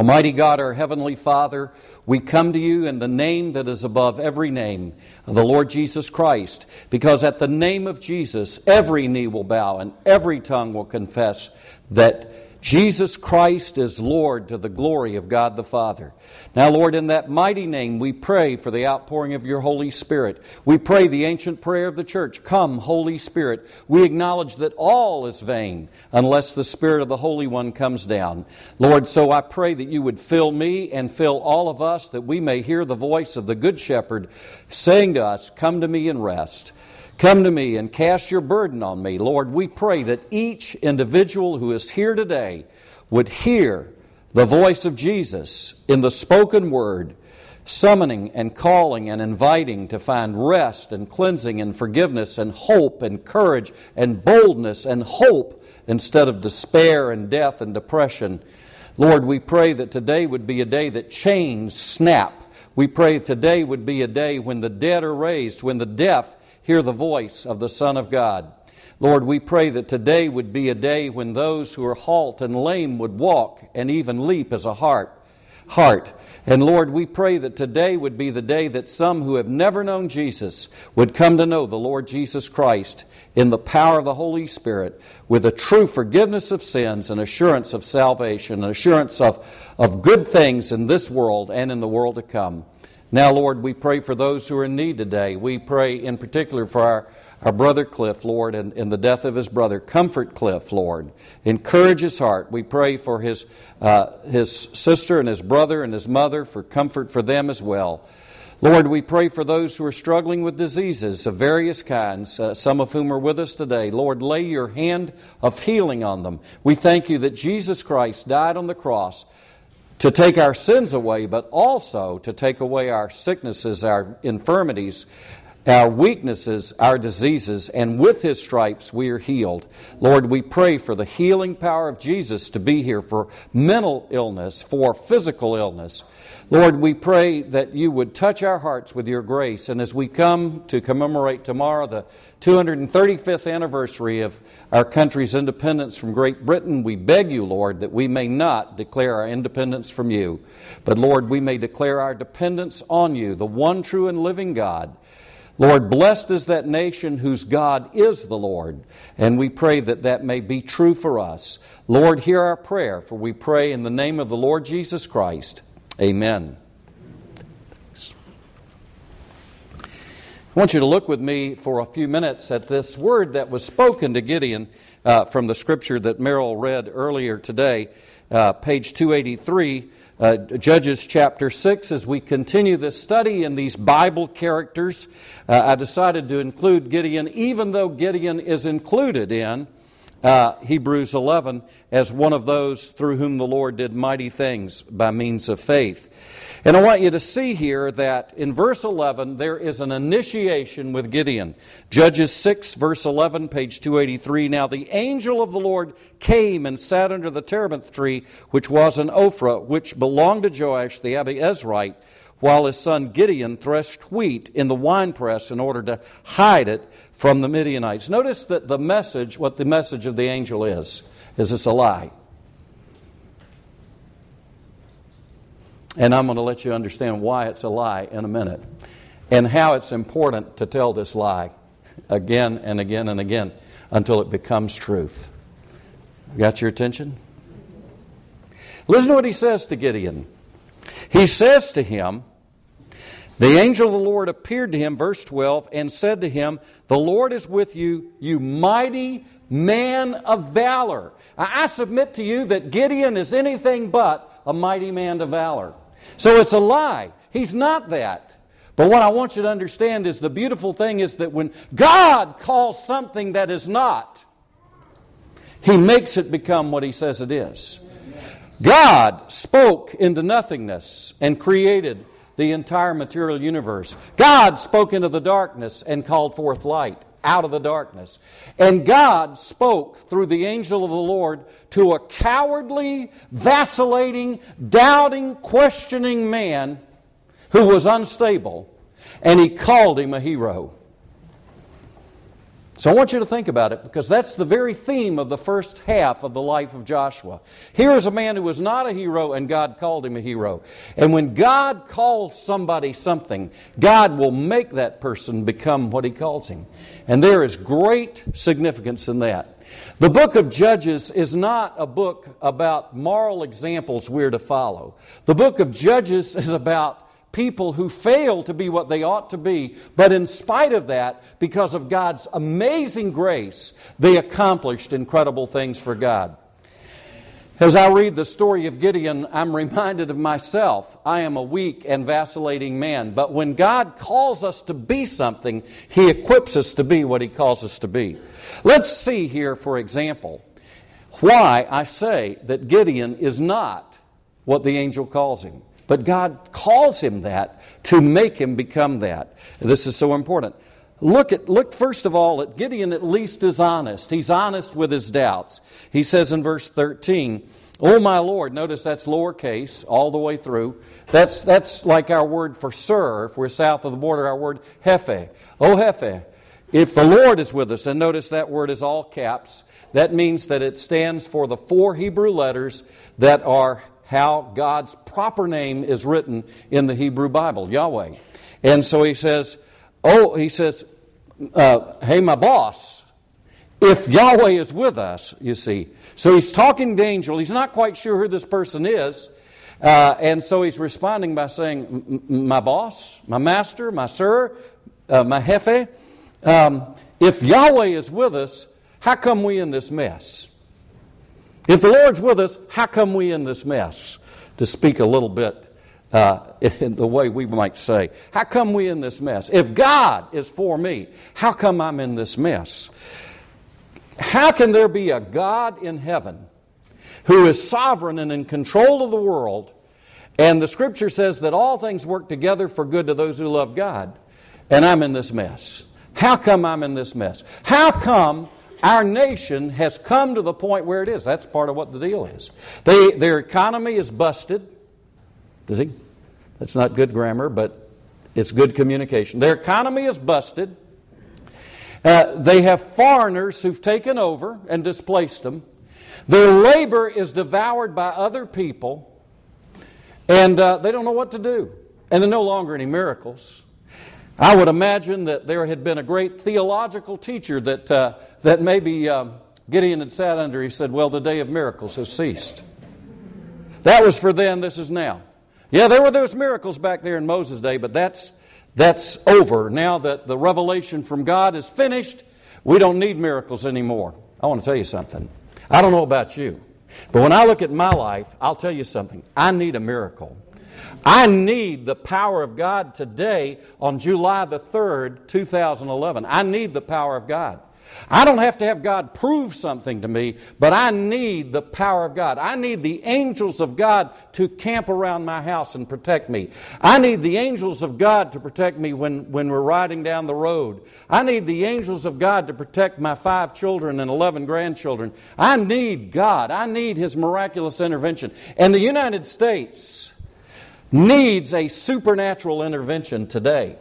Almighty God, our Heavenly Father, we come to you in the name that is above every name, the Lord Jesus Christ, because at the name of Jesus, every knee will bow and every tongue will confess that Jesus Christ is Lord, to the glory of God the Father. Now, Lord, in that mighty name, we pray for the outpouring of your Holy Spirit. We pray the ancient prayer of the church, "Come, Holy Spirit." We acknowledge that all is vain unless the Spirit of the Holy One comes down. Lord, so I pray that you would fill me and fill all of us, that we may hear the voice of the Good Shepherd saying to us, "Come to me and rest. Come to me and cast your burden on me." Lord, we pray that each individual who is here today would hear the voice of Jesus in the spoken word, summoning and calling and inviting to find rest and cleansing and forgiveness and hope and courage and boldness and hope instead of despair and death and depression. Lord, we pray that today would be a day that chains snap. We pray today would be a day when the dead are raised, when the deaf hear the voice of the Son of God. Lord, we pray that today would be a day when those who are halt and lame would walk and even leap as a hart. And Lord, we pray that today would be the day that some who have never known Jesus would come to know the Lord Jesus Christ in the power of the Holy Spirit, with a true forgiveness of sins and assurance of salvation, and assurance of good things in this world and in the world to come. Now, Lord, we pray for those who are in need today. We pray in particular for our brother Cliff, Lord, and the death of his brother. Comfort Cliff, Lord. Encourage his heart. We pray for his sister and his brother and his mother, for comfort for them as well. Lord, we pray for those who are struggling with diseases of various kinds, some of whom are with us today. Lord, lay your hand of healing on them. We thank you that Jesus Christ died on the cross to take our sins away, but also to take away our sicknesses, our infirmities, our weaknesses, our diseases, and with His stripes we are healed. Lord, we pray for the healing power of Jesus to be here for mental illness, for physical illness. Lord, we pray that you would touch our hearts with your grace, and as we come to commemorate tomorrow the 235th anniversary of our country's independence from Great Britain, we beg you, Lord, that we may not declare our independence from you, but Lord, we may declare our dependence on you, the one true and living God. Lord, blessed is that nation whose God is the Lord, and we pray that that may be true for us. Lord, hear our prayer, for we pray in the name of the Lord Jesus Christ. Amen. I want you to look with me for a few minutes at this word that was spoken to Gideon from the scripture that Merrill read earlier today, page 283, Judges chapter 6. As we continue this study in these Bible characters, I decided to include Gideon, even though Gideon is included in Hebrews 11 as one of those through whom the Lord did mighty things by means of faith. And I want you to see here that in verse 11 there is an initiation with Gideon. Judges 6 verse 11, page 283. Now the angel of the Lord came and sat under the terebinth tree, which was in Ophrah, which belonged to Joash the Abiezrite, while his son Gideon threshed wheat in the winepress in order to hide it from the Midianites. Notice that the message, what the message of the angel is it's a lie. And I'm going to let you understand why it's a lie in a minute, and how it's important to tell this lie again and again and again until it becomes truth. Got your attention? Listen to what he says to Gideon. He says to him, the angel of the Lord appeared to him, verse 12, and said to him, "The Lord is with you, you mighty man of valor." I submit to you that Gideon is anything but a mighty man of valor. So it's a lie. He's not that. But what I want you to understand is the beautiful thing is that when God calls something that is not, He makes it become what He says it is. God spoke into nothingness and created the entire material universe. God spoke into the darkness and called forth light out of the darkness. And God spoke through the angel of the Lord to a cowardly, vacillating, doubting, questioning man who was unstable, and He called him a hero. So I want you to think about it, because that's the very theme of the first half of the life of Joshua. Here is a man who was not a hero, and God called him a hero. And when God calls somebody something, God will make that person become what He calls him. And there is great significance in that. The book of Judges is not a book about moral examples we're to follow. The book of Judges is about people who fail to be what they ought to be, but in spite of that, because of God's amazing grace, they accomplished incredible things for God. As I read the story of Gideon, I'm reminded of myself. I am a weak and vacillating man, but when God calls us to be something, He equips us to be what He calls us to be. Let's see here, for example, why I say that Gideon is not what the angel calls him. But God calls him that to make him become that. This is so important. Look first of all at Gideon. At least is honest. He's honest with his doubts. He says in verse 13, "Oh my Lord," notice that's lowercase all the way through. That's like our word for sir. If we're south of the border, our word Hefe. "Oh Hefe, if the Lord is with us," and notice that word is all caps. That means that it stands for the 4 Hebrew letters that are how God's proper name is written in the Hebrew Bible, Yahweh. And so he says, hey, my boss, if Yahweh is with us, you see. So he's talking to the angel. He's not quite sure who this person is. And so he's responding by saying, my boss, my master, my sir, my Hefe, if Yahweh is with us, how come we in this mess? If the Lord's with us, how come we in this mess? To speak a little bit in the way we might say, how come we in this mess? If God is for me, how come I'm in this mess? How can there be a God in heaven who is sovereign and in control of the world, and the Scripture says that all things work together for good to those who love God, and I'm in this mess? How come I'm in this mess? How come our nation has come to the point where it is? That's part of what the deal is. Their economy is busted. See? That's not good grammar, but it's good communication. Their economy is busted. They have foreigners who've taken over and displaced them. Their labor is devoured by other people. And they don't know what to do. And there are no longer any miracles. I would imagine that there had been a great theological teacher that maybe Gideon had sat under. He said, well, the day of miracles has ceased. That was for then, this is now. Yeah, there were those miracles back there in Moses' day, but that's over. Now that the revelation from God is finished, we don't need miracles anymore. I want to tell you something. I don't know about you, but when I look at my life, I'll tell you something. I need a miracle. I need the power of God today on July the 3rd, 2011. I need the power of God. I don't have to have God prove something to me, but I need the power of God. I need the angels of God to camp around my house and protect me. I need the angels of God to protect me when we're riding down the road. I need the angels of God to protect my 5 children and 11 grandchildren. I need God. I need His miraculous intervention. And the United States needs a supernatural intervention today.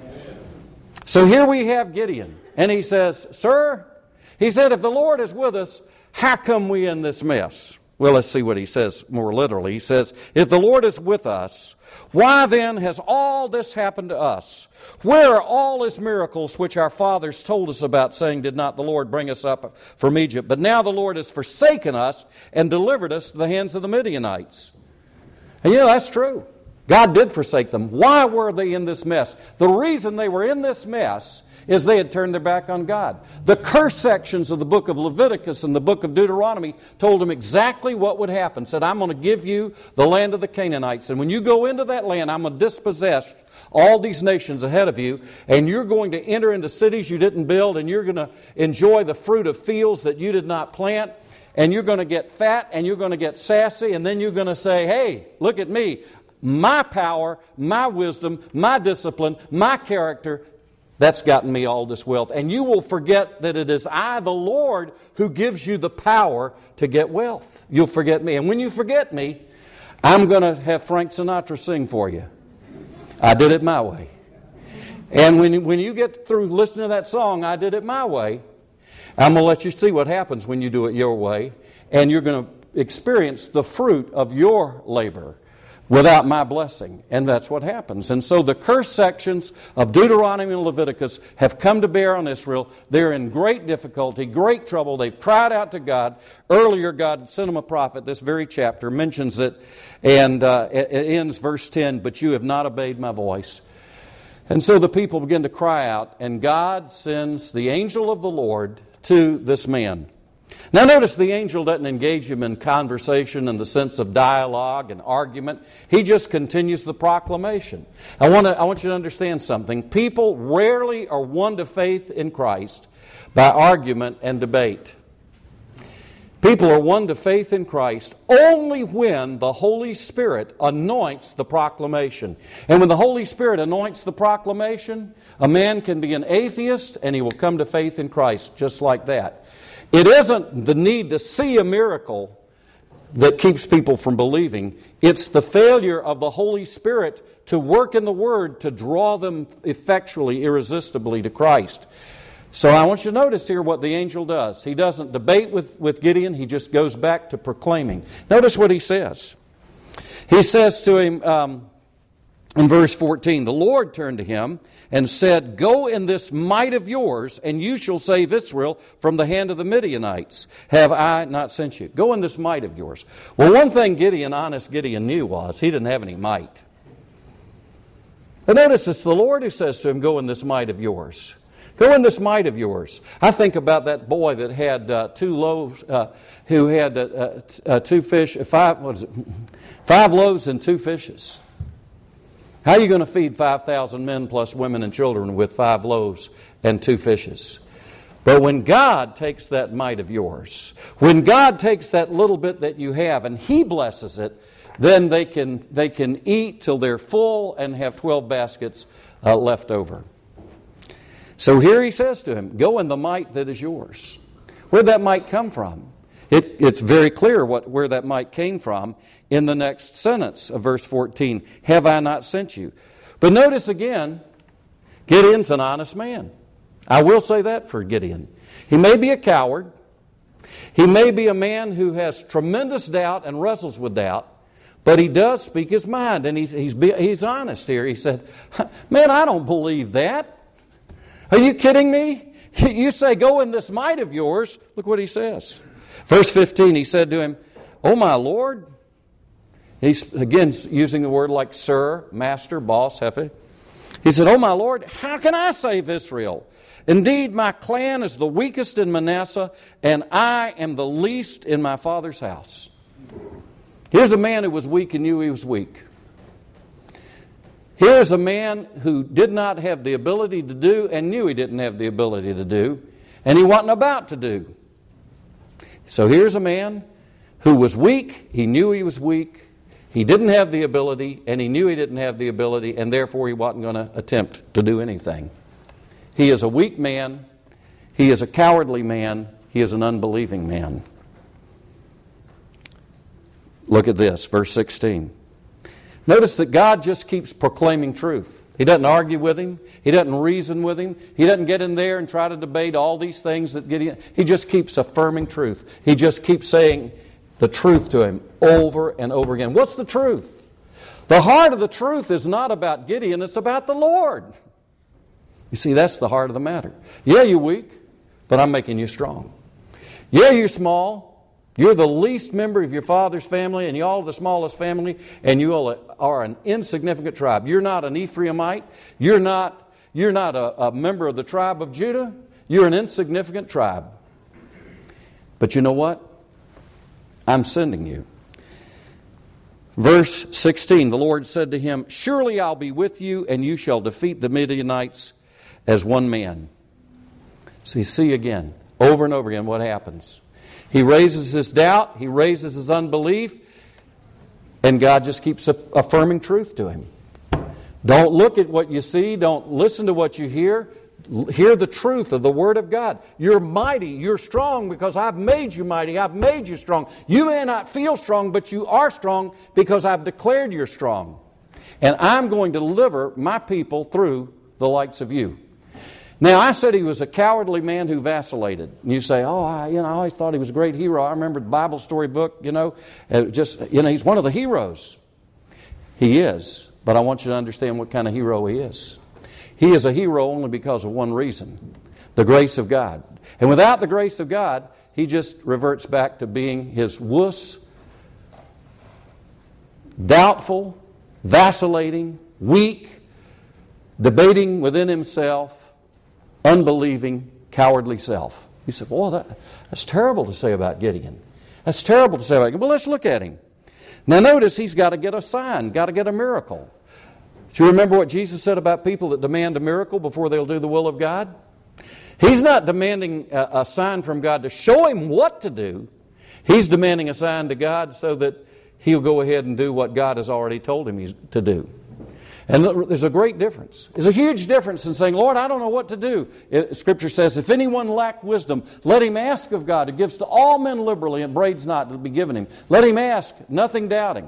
So here we have Gideon. And he says, sir, he said, if the Lord is with us, how come we in this mess? Well, let's see what he says more literally. He says, if the Lord is with us, why then has all this happened to us? Where are all His miracles which our fathers told us about, saying, did not the Lord bring us up from Egypt? But now the Lord has forsaken us and delivered us to the hands of the Midianites. And that's true. God did forsake them. Why were they in this mess? The reason they were in this mess is they had turned their back on God. The curse sections of the book of Leviticus and the book of Deuteronomy told them exactly what would happen. Said, I'm going to give you the land of the Canaanites. And when you go into that land, I'm going to dispossess all these nations ahead of you. And you're going to enter into cities you didn't build. And you're going to enjoy the fruit of fields that you did not plant. And you're going to get fat and you're going to get sassy. And then you're going to say, hey, look at me. My power, my wisdom, my discipline, my character, that's gotten me all this wealth. And you will forget that it is I, the Lord, who gives you the power to get wealth. You'll forget me. And when you forget me, I'm going to have Frank Sinatra sing for you. I did it my way. And when you get through listening to that song, I did it my way, I'm going to let you see what happens when you do it your way, and you're going to experience the fruit of your labor without my blessing. And that's what happens. And so the curse sections of Deuteronomy and Leviticus have come to bear on Israel. They're in great difficulty, great trouble. They've cried out to God. Earlier, God sent them a prophet. This very chapter mentions it, and it ends verse 10, "But you have not obeyed my voice." And so the people begin to cry out, and God sends the angel of the Lord to this man. Now notice the angel doesn't engage him in conversation in the sense of dialogue and argument. He just continues the proclamation. I want you to understand something. People rarely are won to faith in Christ by argument and debate. People are won to faith in Christ only when the Holy Spirit anoints the proclamation. And when the Holy Spirit anoints the proclamation, a man can be an atheist and he will come to faith in Christ just like that. It isn't the need to see a miracle that keeps people from believing. It's the failure of the Holy Spirit to work in the Word to draw them effectually, irresistibly to Christ. So I want you to notice here what the angel does. He doesn't debate with Gideon. He just goes back to proclaiming. Notice what he says. He says to him in verse 14, "The Lord turned to him and said, 'Go in this might of yours, and you shall save Israel from the hand of the Midianites. Have I not sent you?'" Go in this might of yours. Well, one thing honest Gideon knew was he didn't have any might. But notice it's the Lord who says to him, "Go in this might of yours." Go in this might of yours. I think about that boy that had 2 loaves, who had 2 fish, 5 loaves and 2 fishes. How are you going to feed 5,000 men plus women and children with 5 loaves and 2 fishes? But when God takes that might of yours, when God takes that little bit that you have and He blesses it, then they can eat till they're full and have 12 baskets left over. So here he says to him, "Go in the might that is yours." Where'd that might come from? It's very clear where that might came from in the next sentence of verse 14. "Have I not sent you?" But notice again, Gideon's an honest man. I will say that for Gideon. He may be a coward. He may be a man who has tremendous doubt and wrestles with doubt. But he does speak his mind, and he's honest here. He said, "Man, I don't believe that. Are you kidding me? You say, 'Go in this might of yours.'" Look what he says. Verse 15, he said to him, "Oh my Lord." He's again using the word like sir, master, boss, jefe. He said, "Oh my Lord, how can I save Israel? Indeed, my clan is the weakest in Manasseh, and I am the least in my father's house." Here's a man who was weak and knew he was weak. Here's a man who did not have the ability to do and knew he didn't have the ability to do, and he wasn't about to do. So here's a man who was weak, he knew he was weak, he didn't have the ability, and he knew he didn't have the ability, and therefore he wasn't going to attempt to do anything. He is a weak man, he is a cowardly man, he is an unbelieving man. Look at this, verse 16. Notice that God just keeps proclaiming truth. He doesn't argue with him. He doesn't reason with him. He doesn't get in there and try to debate all these things that Gideon. He just keeps affirming truth. He just keeps saying the truth to him over and over again. What's the truth? The heart of the truth is not about Gideon, it's about the Lord. You see, that's the heart of the matter. Yeah, you're weak, but I'm making you strong. Yeah, you're small. You're the least member of your father's family, and y'all are the smallest family, and you are an insignificant tribe. You're not an Ephraimite. You're not a member of the tribe of Judah. You're an insignificant tribe. But you know what? I'm sending you. Verse 16, the Lord said to him, "Surely I'll be with you, and you shall defeat the Midianites as one man." So you see again, over and over again, what happens. He raises his doubt, he raises his unbelief, and God just keeps affirming truth to him. Don't look at what you see, don't listen to what you hear. Hear the truth of the Word of God. You're mighty, you're strong because I've made you mighty, I've made you strong. You may not feel strong, but you are strong because I've declared you're strong. And I'm going to deliver my people through the likes of you. Now, I said he was a cowardly man who vacillated. And you say, I always thought he was a great hero. I remember the Bible story book, he's one of the heroes. He is, but I want you to understand what kind of hero he is. He is a hero only because of one reason, the grace of God. And without the grace of God, he just reverts back to being his wuss, doubtful, vacillating, weak, debating within himself, unbelieving, cowardly self. You said, that's terrible to say about Gideon. That's terrible to say about Gideon. Well, let's look at him. Now notice he's got to get a sign, got to get a miracle. Do you remember what Jesus said about people that demand a miracle before they'll do the will of God? He's not demanding a sign from God to show him what to do. He's demanding a sign to God so that he'll go ahead and do what God has already told him to do. And there's a great difference. There's a huge difference in saying, Lord, I don't know what to do. Scripture says, if anyone lack wisdom, let him ask of God, who gives to all men liberally and upbraids not, it'll be given him. Let him ask, nothing doubting.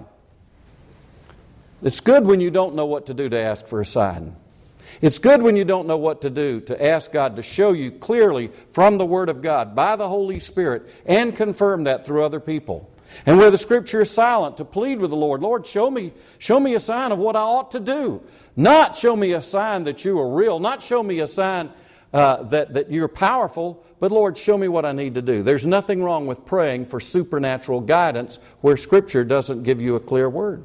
It's good when you don't know what to do to ask for a sign. It's good when you don't know what to do to ask God to show you clearly from the Word of God by the Holy Spirit and confirm that through other people. And where the Scripture is silent, to plead with the Lord, Lord, show me a sign of what I ought to do. Not show me a sign that you are real, not show me a sign that you're powerful, but Lord, show me what I need to do. There's nothing wrong with praying for supernatural guidance where Scripture doesn't give you a clear word.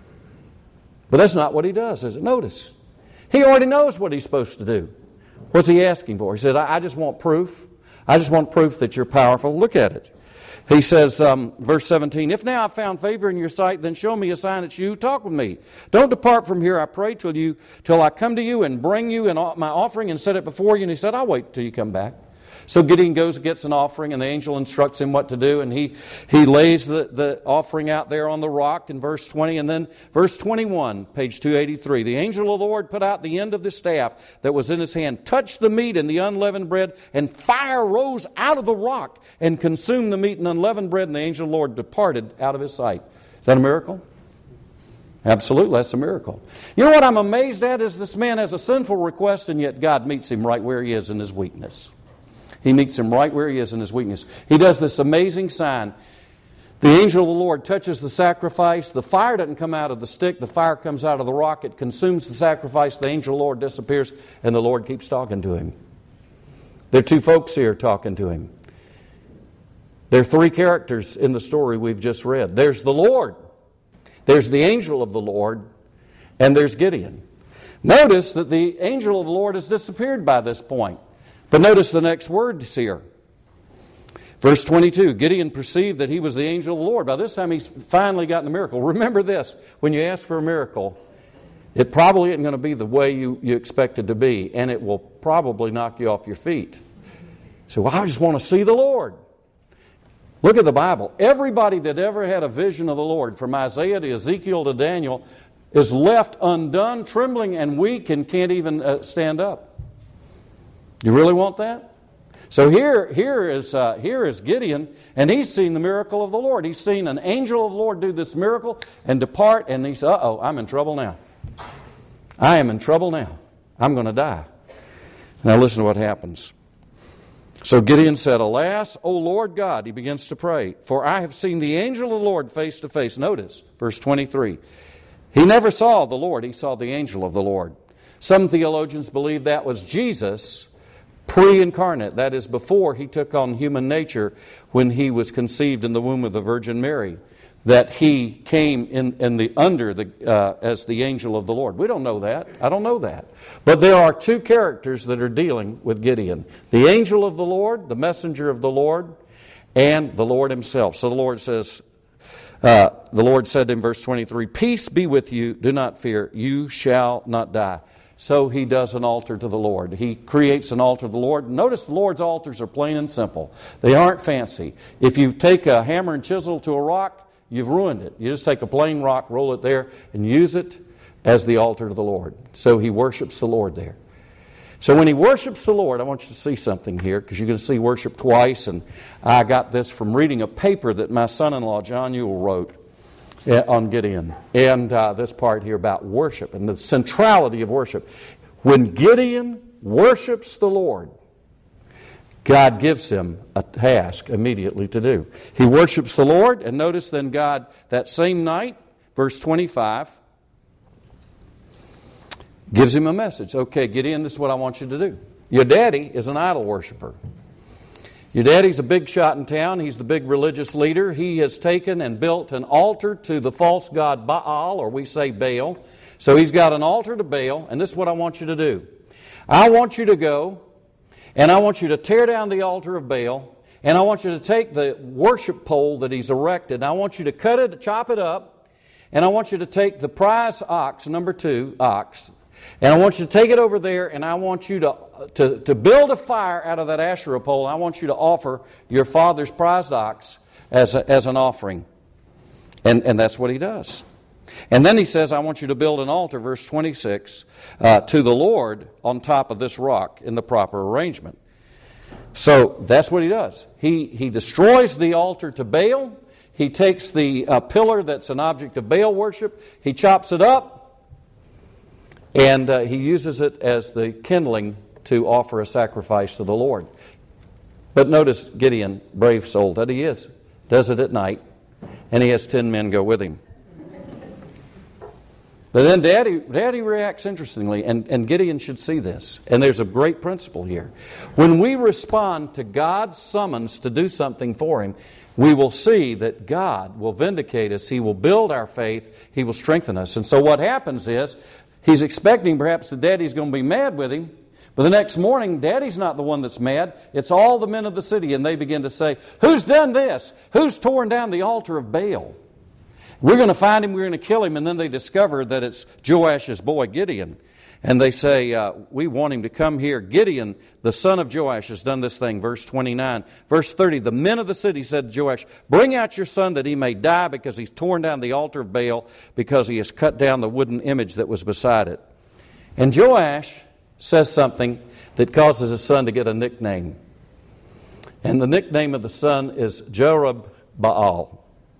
But that's not what he does, is it? Notice, he already knows what he's supposed to do. What's he asking for? He said, I just want proof. I just want proof that you're powerful. Look at it. He says, verse 17, if now I've found favor in your sight, then show me a sign that you talk with me. Don't depart from here, I pray, till I come to you and bring you my offering and set it before you. And he said, I'll wait till you come back. So Gideon goes and gets an offering, and the angel instructs him what to do, and he lays the offering out there on the rock in verse 20. And then verse 21, page 283, the angel of the Lord put out the end of the staff that was in his hand, touched the meat and the unleavened bread, and fire rose out of the rock and consumed the meat and unleavened bread, and the angel of the Lord departed out of his sight. Is that a miracle? Absolutely, that's a miracle. You know what I'm amazed at is this man has a sinful request, and yet God meets him right where he is in his weakness. He meets him right where he is in his weakness. He does this amazing sign. The angel of the Lord touches the sacrifice. The fire doesn't come out of the stick. The fire comes out of the rock. It consumes the sacrifice. The angel of the Lord disappears, and the Lord keeps talking to him. There are two folks here talking to him. There are three characters in the story we've just read. There's the Lord. There's the angel of the Lord. And there's Gideon. Notice that the angel of the Lord has disappeared by this point. But notice the next words here. Verse 22, Gideon perceived that he was the angel of the Lord. By this time he's finally gotten the miracle. Remember this, when you ask for a miracle, it probably isn't going to be the way you expect it to be, and it will probably knock you off your feet. So I just want to see the Lord. Look at the Bible. Everybody that ever had a vision of the Lord, from Isaiah to Ezekiel to Daniel, is left undone, trembling and weak, and can't even stand up. You really want that? So here is Gideon, and he's seen the miracle of the Lord. He's seen an angel of the Lord do this miracle and depart, and he said, uh-oh, I'm in trouble now. I am in trouble now. I'm going to die. Now listen to what happens. So Gideon said, alas, O Lord God, he begins to pray, for I have seen the angel of the Lord face to face. Notice, verse 23. He never saw the Lord, he saw the angel of the Lord. Some theologians believe that was Jesus pre-incarnate, that is, before he took on human nature when he was conceived in the womb of the Virgin Mary, that he came as the angel of the Lord. We don't know that. I don't know that. But there are two characters that are dealing with Gideon. The angel of the Lord, the messenger of the Lord, and the Lord himself. So the Lord says, the Lord said in verse 23, peace be with you, do not fear, you shall not die. So he does an altar to the Lord. He creates an altar to the Lord. Notice the Lord's altars are plain and simple. They aren't fancy. If you take a hammer and chisel to a rock, you've ruined it. You just take a plain rock, roll it there, and use it as the altar to the Lord. So he worships the Lord there. So when he worships the Lord, I want you to see something here, because you're going to see worship twice. And I got this from reading a paper that my son-in-law, John Ewell, wrote on Gideon, and this part here about worship and the centrality of worship. When Gideon worships the Lord, God gives him a task immediately to do. He worships the Lord, and notice then God, that same night, verse 25, gives him a message. Okay, Gideon, this is what I want you to do. Your daddy is an idol worshiper. Your daddy's a big shot in town. He's the big religious leader. He has taken and built an altar to the false god Baal, or we say Baal. So he's got an altar to Baal, and this is what I want you to do. I want you to go, and I want you to tear down the altar of Baal, and I want you to take the worship pole that he's erected, and I want you to cut it, chop it up, and I want you to take the prize ox, number 2, ox, and I want you to take it over there, and I want you to build a fire out of that Asherah pole. I want you to offer your father's prized ox as an offering. And that's what he does. And then he says, I want you to build an altar, verse 26, to the Lord on top of this rock in the proper arrangement. So that's what he does. He destroys the altar to Baal. He takes the pillar that's an object of Baal worship. He chops it up. And he uses it as the kindling to offer a sacrifice to the Lord. But notice Gideon, brave soul that he is, does it at night. And he has 10 men go with him. But then Daddy reacts interestingly, and Gideon should see this. And there's a great principle here. When we respond to God's summons to do something for him, we will see that God will vindicate us. He will build our faith. He will strengthen us. And so what happens is, he's expecting perhaps that Daddy's going to be mad with him. But the next morning, Daddy's not the one that's mad. It's all the men of the city. And they begin to say, who's done this? Who's torn down the altar of Baal? We're going to find him. We're going to kill him. And then they discover that it's Joash's boy, Gideon. And they say, we want him to come here. Gideon, the son of Joash, has done this thing. Verse 29. Verse 30, the men of the city said to Joash, bring out your son that he may die, because he's torn down the altar of Baal, because he has cut down the wooden image that was beside it. And Joash says something that causes his son to get a nickname. And the nickname of the son is Jerub-Baal.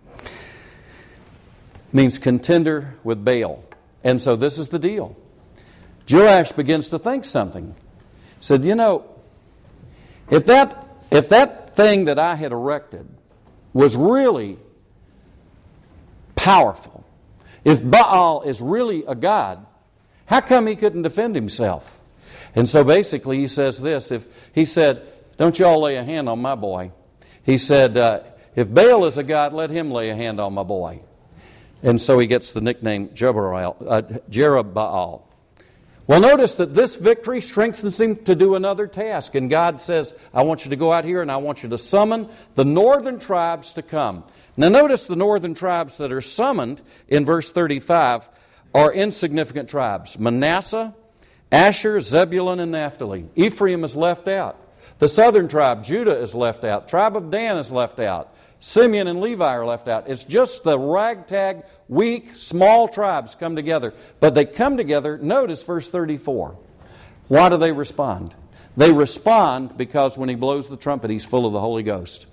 Means contender with Baal. And so this is the deal. Joash begins to think something. He said, you know, if that thing that I had erected was really powerful, if Baal is really a god, how come he couldn't defend himself? And so basically he says this, he said, don't you all lay a hand on my boy. He said, if Baal is a god, let him lay a hand on my boy. And so he gets the nickname Jerub-Baal. Well, notice that this victory strengthens him to do another task. And God says, I want you to go out here and I want you to summon the northern tribes to come. Now notice the northern tribes that are summoned in verse 35 are insignificant tribes. Manasseh, Asher, Zebulun, and Naphtali. Ephraim is left out. The southern tribe, Judah, is left out. Tribe of Dan is left out. Simeon and Levi are left out. It's just the ragtag, weak, small tribes come together. But they come together, notice verse 34. Why do they respond? They respond because when he blows the trumpet, he's full of the Holy Ghost.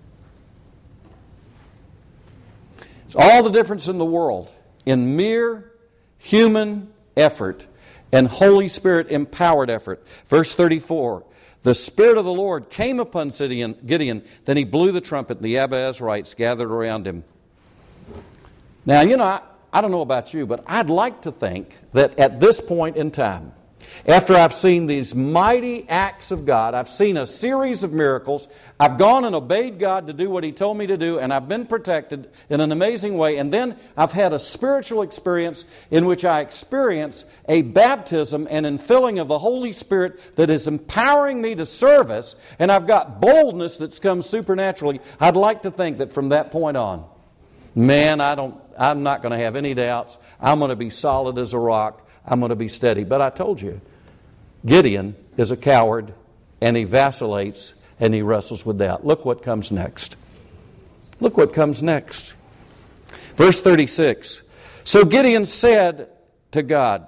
It's all the difference in the world in mere human effort and Holy Spirit empowered effort. Verse 34. The Spirit of the Lord came upon Gideon, then he blew the trumpet, and the Abiezrites gathered around him. Now, you know, I don't know about you, but I'd like to think that at this point in time, after I've seen these mighty acts of God, I've seen a series of miracles, I've gone and obeyed God to do what He told me to do, and I've been protected in an amazing way, and then I've had a spiritual experience in which I experience a baptism and infilling of the Holy Spirit that is empowering me to service, and I've got boldness that's come supernaturally. I'd like to think that from that point on, man, I'm not going to have any doubts. I'm going to be solid as a rock. I'm going to be steady. But I told you, Gideon is a coward, and he vacillates, and he wrestles with doubt. Look what comes next. Look what comes next. Verse 36. So Gideon said to God,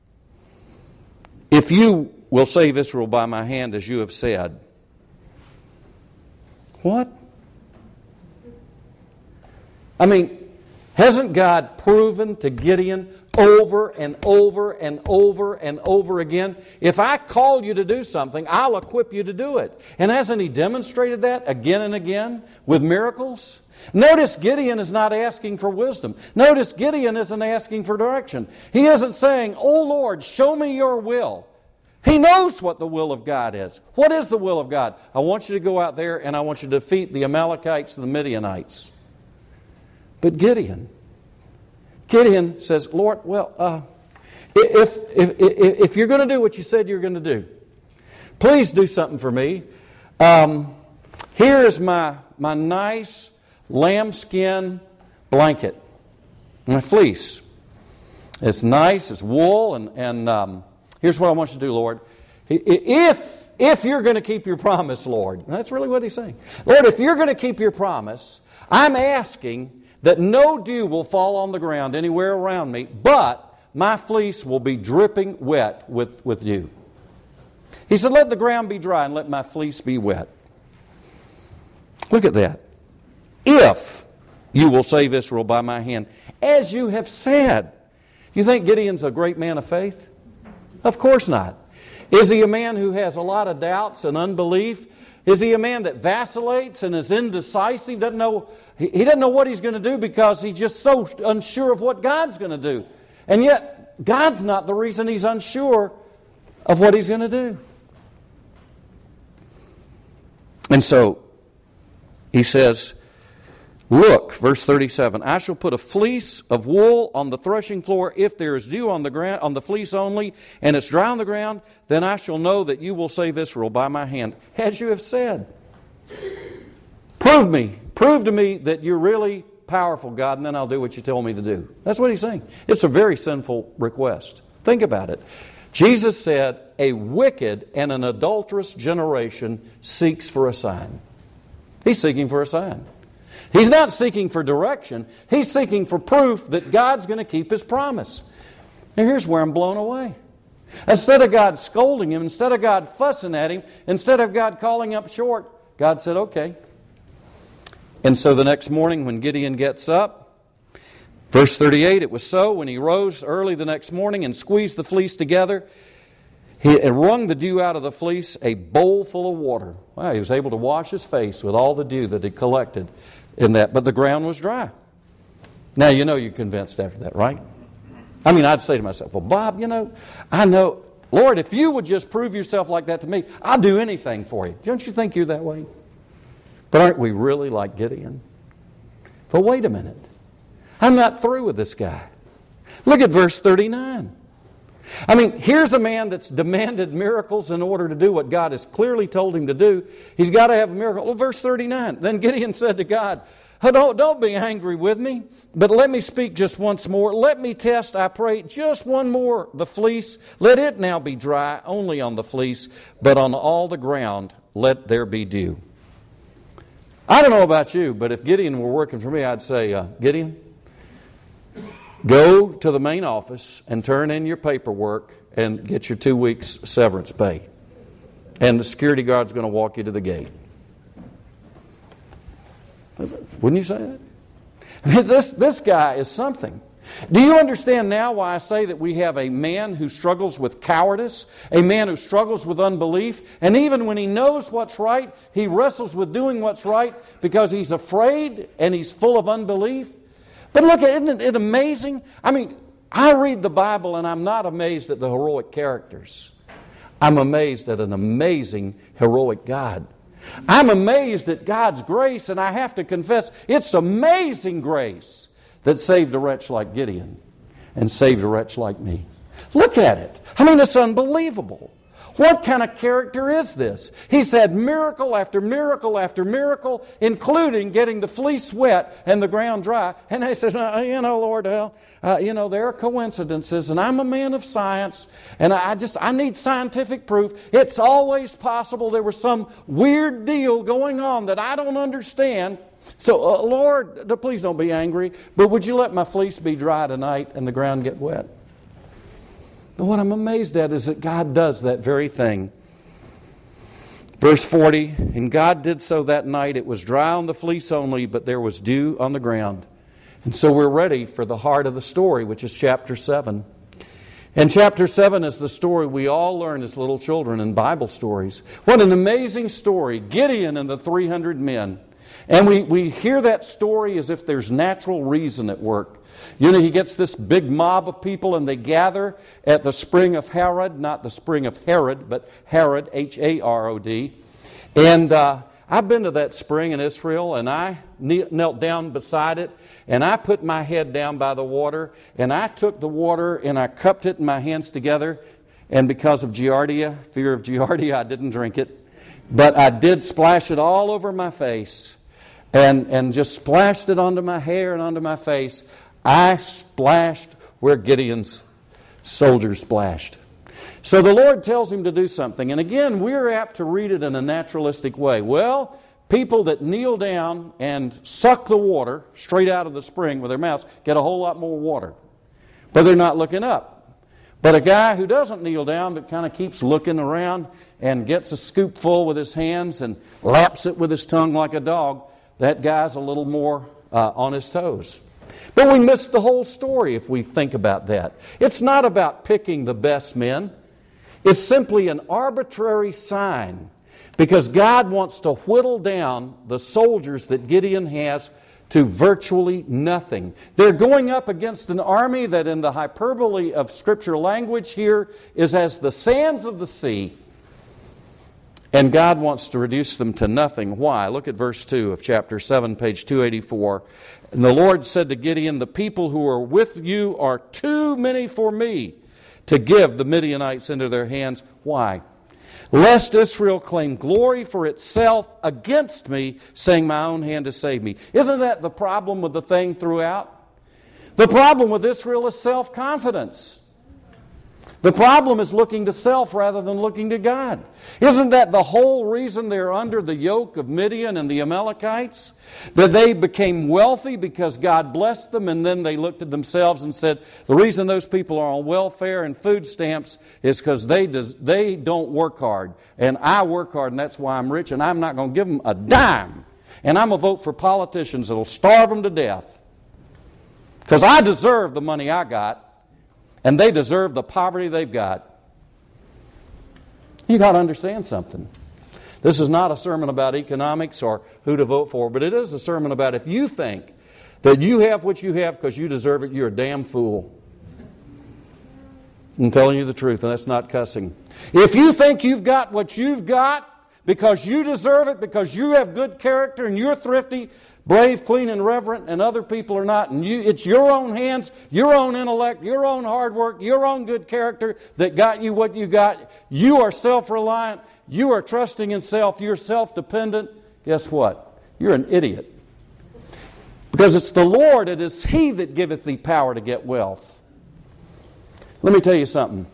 if you will save Israel by my hand as you have said. What? I mean, Hasn't God proven to Gideon over and over and over and over again, if I call you to do something, I'll equip you to do it? And hasn't He demonstrated that again and again with miracles? Notice Gideon is not asking for wisdom. Notice Gideon isn't asking for direction. He isn't saying, "Oh Lord, show me your will." He knows what the will of God is. What is the will of God? I want you to go out there and I want you to defeat the Amalekites and the Midianites. But Gideon says, "Lord, well, if you're going to do what you said you're going to do, please do something for me. Here is my nice lambskin blanket, my fleece. It's nice, it's wool, and here's what I want you to do, Lord. If you're going to keep your promise, Lord," and that's really what he's saying. "Lord, if you're going to keep your promise, I'm asking that no dew will fall on the ground anywhere around me, but my fleece will be dripping wet with dew." He said, "Let the ground be dry and let my fleece be wet." Look at that. "If you will save Israel by my hand, as you have said." You think Gideon's a great man of faith? Of course not. Is he a man who has a lot of doubts and unbelief? Is he a man that vacillates and is indecisive? He doesn't know what he's going to do because he's just so unsure of what God's going to do. And yet, God's not the reason he's unsure of what he's going to do. And so, he says, "Look," verse 37, "I shall put a fleece of wool on the threshing floor. If there is dew on the ground, on the fleece only, and it's dry on the ground, then I shall know that you will save Israel by my hand, as you have said." Prove to me that you're really powerful, God, and then I'll do what you tell me to do. That's what he's saying. It's a very sinful request. Think about it. Jesus said, "A wicked and an adulterous generation seeks for a sign." He's seeking for a sign. He's not seeking for direction. He's seeking for proof that God's going to keep His promise. And here's where I'm blown away. Instead of God scolding him, instead of God fussing at him, instead of God calling up short, God said, "Okay." And so the next morning when Gideon gets up, verse 38, "It was so when he rose early the next morning and squeezed the fleece together, he wrung the dew out of the fleece, a bowl full of water." Wow, he was able to wash his face with all the dew that he collected in that, but the ground was dry. Now, you're convinced after that, right? I mean, I'd say to myself, "Well, Bob, I know, Lord, if you would just prove yourself like that to me, I'll do anything for you." Don't you think you're that way? But aren't we really like Gideon? But wait a minute. I'm not through with this guy. Look at verse 39. I mean, here's a man that's demanded miracles in order to do what God has clearly told him to do. He's got to have a miracle. Well, verse 39, "Then Gideon said to God, don't be angry with me, but let me speak just once more. Let me test, I pray, just one more the fleece. Let it now be dry only on the fleece, but on all the ground let there be dew." I don't know about you, but if Gideon were working for me, I'd say, "Gideon, go to the main office and turn in your paperwork and get your 2 weeks severance pay. And the security guard's going to walk you to the gate." Wouldn't you say that? I mean, this guy is something. Do you understand now why I say that we have a man who struggles with cowardice, a man who struggles with unbelief, and even when he knows what's right, he wrestles with doing what's right because he's afraid and he's full of unbelief? But look, isn't it amazing? I mean, I read the Bible and I'm not amazed at the heroic characters. I'm amazed at an amazing, heroic God. I'm amazed at God's grace, and I have to confess, it's amazing grace that saved a wretch like Gideon and saved a wretch like me. Look at it. I mean, it's unbelievable. What kind of character is this? He's had miracle after miracle after miracle, including getting the fleece wet and the ground dry. And he says, Lord, there are coincidences, and I'm a man of science, and I need scientific proof. It's always possible there was some weird deal going on that I don't understand. So, Lord, please don't be angry, but would you let my fleece be dry tonight and the ground get wet? But what I'm amazed at is that God does that very thing. Verse 40, and God did so that night. It was dry on the fleece only, but there was dew on the ground. And so we're ready for the heart of the story, which is chapter 7. And chapter 7 is the story we all learn as little children in Bible stories. What an amazing story. Gideon and the 300 men. And we hear that story as if there's natural reason at work. You know, he gets this big mob of people and they gather at the spring of Harod, not the spring of Herod, but Harod, Harod. And I've been to that spring in Israel, and I knelt down beside it, and I put my head down by the water, and I took the water and I cupped it in my hands together, and because of Giardia, fear of Giardia, I didn't drink it, but I did splash it all over my face, and just splashed it onto my hair and onto my face. I splashed where Gideon's soldiers splashed. So the Lord tells him to do something. And again, we're apt to read it in a naturalistic way. Well, people that kneel down and suck the water straight out of the spring with their mouths get a whole lot more water. But they're not looking up. But a guy who doesn't kneel down but kind of keeps looking around and gets a scoopful with his hands and laps it with his tongue like a dog, that guy's a little more on his toes. But we miss the whole story if we think about that. It's not about picking the best men. It's simply an arbitrary sign because God wants to whittle down the soldiers that Gideon has to virtually nothing. They're going up against an army that in the hyperbole of Scripture language here is as the sands of the sea. And God wants to reduce them to nothing. Why? Look at verse 2 of chapter 7, page 284. And the Lord said to Gideon, "The people who are with you are too many for me to give the Midianites into their hands." Why? "Lest Israel claim glory for itself against me, saying, my own hand has saved me." Isn't that the problem with the thing throughout? The problem with Israel is self-confidence. The problem is looking to self rather than looking to God. Isn't that the whole reason they're under the yoke of Midian and the Amalekites? That they became wealthy because God blessed them, and then they looked at themselves and said, the reason those people are on welfare and food stamps is because they don't work hard. And I work hard, and that's why I'm rich, and I'm not going to give them a dime. And I'm going to vote for politicians that will starve them to death. Because I deserve the money I got. And they deserve the poverty they've got. You've got to understand something. This is not a sermon about economics or who to vote for, but it is a sermon about if you think that you have what you have because you deserve it, you're a damn fool. I'm telling you the truth, and that's not cussing. If you think you've got what you've got because you deserve it, because you have good character and you're thrifty, brave, clean, and reverent, and other people are not, and it's your own hands, your own intellect, your own hard work, your own good character that got you what you got. You are self-reliant. You are trusting in self. You're self-dependent. Guess what? You're an idiot. Because it's the Lord, it is He that giveth thee power to get wealth. Let me tell you something.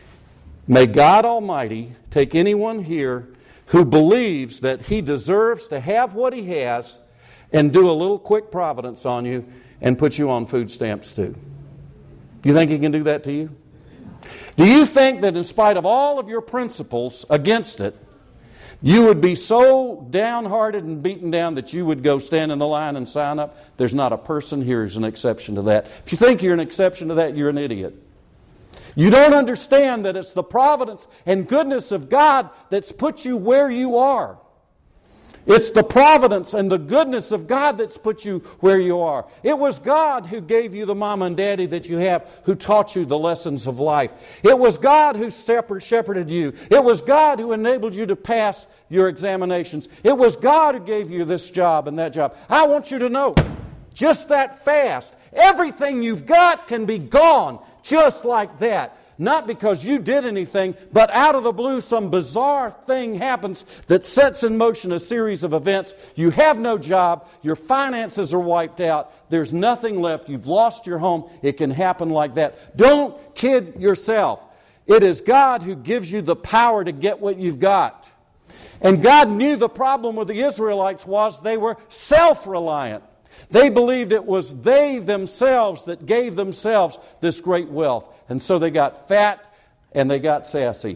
May God Almighty take anyone here who believes that he deserves to have what he has and do a little quick providence on you and put you on food stamps too. You think He can do that to you? Do you think that in spite of all of your principles against it, you would be so downhearted and beaten down that you would go stand in the line and sign up? There's not a person here who's an exception to that. If you think you're an exception to that, you're an idiot. You don't understand that it's the providence and goodness of God that's put you where you are. It's the providence and the goodness of God that's put you where you are. It was God who gave you the mama and daddy that you have, who taught you the lessons of life. It was God who shepherded you. It was God who enabled you to pass your examinations. It was God who gave you this job and that job. I want you to know, just that fast, everything you've got can be gone just like that. Not because you did anything, but out of the blue some bizarre thing happens that sets in motion a series of events. You have no job, your finances are wiped out, there's nothing left, you've lost your home. It can happen like that. Don't kid yourself. It is God who gives you the power to get what you've got. And God knew the problem with the Israelites was they were self-reliant. They believed it was they themselves that gave themselves this great wealth. And so they got fat and they got sassy.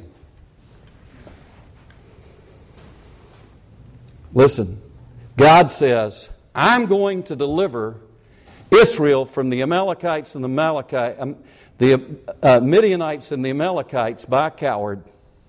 Listen, God says, I'm going to deliver Israel from the Amalekites and the Midianites and the Amalekites by a coward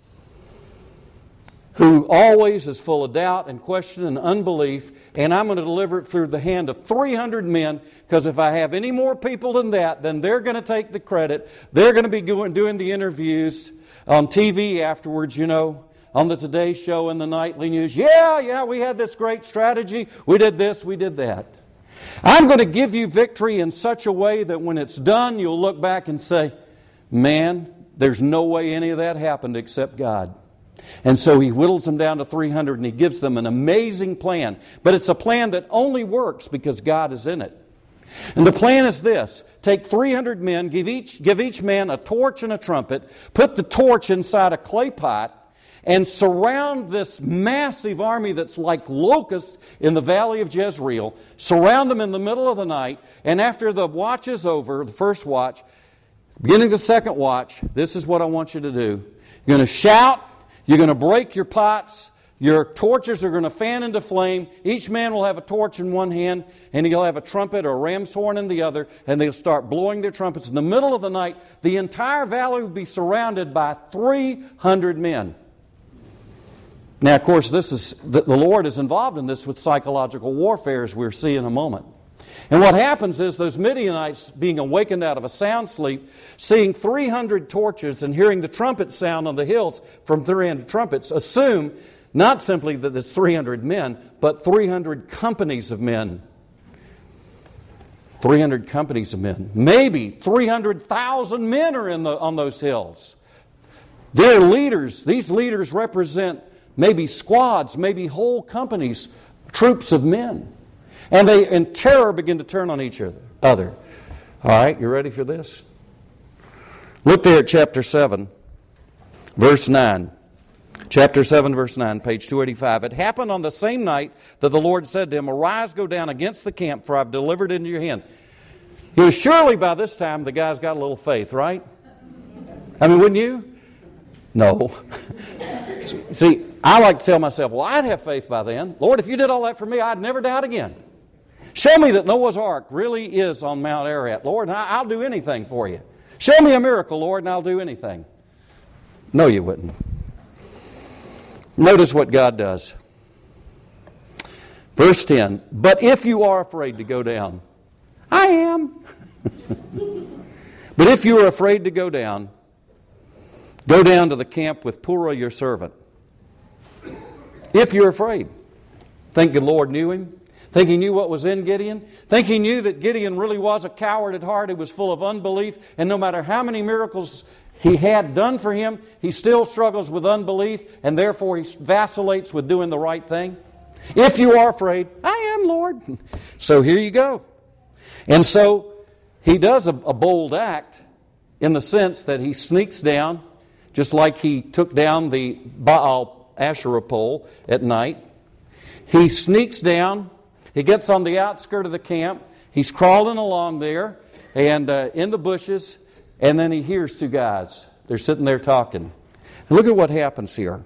who always is full of doubt and question and unbelief, and I'm going to deliver it through the hand of 300 men, because if I have any more people than that, then they're going to take the credit. They're going to be doing the interviews on TV afterwards, on the Today Show and the nightly news. Yeah, we had this great strategy. We did this, we did that. I'm going to give you victory in such a way that when it's done, you'll look back and say, man, there's no way any of that happened except God. And so he whittles them down to 300 and he gives them an amazing plan. But it's a plan that only works because God is in it. And the plan is this: take 300 men, give each man a torch and a trumpet, put the torch inside a clay pot, and surround this massive army that's like locusts in the valley of Jezreel. Surround them in the middle of the night, and after the watch is over, the first watch, beginning of the second watch, this is what I want you to do. You're going to shout. You're going to break your pots. Your torches are going to fan into flame. Each man will have a torch in one hand, and he'll have a trumpet or a ram's horn in the other, and they'll start blowing their trumpets. In the middle of the night, the entire valley will be surrounded by 300 men. Now, of course, the Lord is involved in this with psychological warfare, as we'll see in a moment. And what happens is those Midianites, being awakened out of a sound sleep, seeing 300 torches and hearing the trumpet sound on the hills from 300 trumpets, assume not simply that it's 300 men, but 300 companies of men. 300 companies of men. Maybe 300,000 men are on those hills. They're leaders. These leaders represent maybe squads, maybe whole companies, troops of men. And they, in terror, begin to turn on each other. All right, you ready for this? Look there at chapter 7, verse 9. Chapter 7, verse 9, page 285. It happened on the same night that the Lord said to him, "Arise, go down against the camp, for I've delivered it into your hand." Surely by this time the guy's got a little faith, right? I mean, wouldn't you? No. See, I like to tell myself, well, I'd have faith by then. Lord, if you did all that for me, I'd never doubt again. Show me that Noah's Ark really is on Mount Ararat, Lord, and I'll do anything for you. Show me a miracle, Lord, and I'll do anything. No, you wouldn't. Notice what God does. Verse 10, "But if you are afraid to go down," I am. "But if you are afraid to go down to the camp with Purah your servant." If you're afraid. Think the Lord knew him? Think he knew what was in Gideon? Think he knew that Gideon really was a coward at heart? He was full of unbelief, and no matter how many miracles he had done for him, he still struggles with unbelief, and therefore he vacillates with doing the right thing? If you are afraid, I am, Lord. So here you go. And so he does a bold act in the sense that he sneaks down, just like he took down the Baal Asherah pole at night. He sneaks down. He gets on the outskirt of the camp. He's crawling along there and in the bushes, and then he hears two guys. They're sitting there talking. And look at what happens here.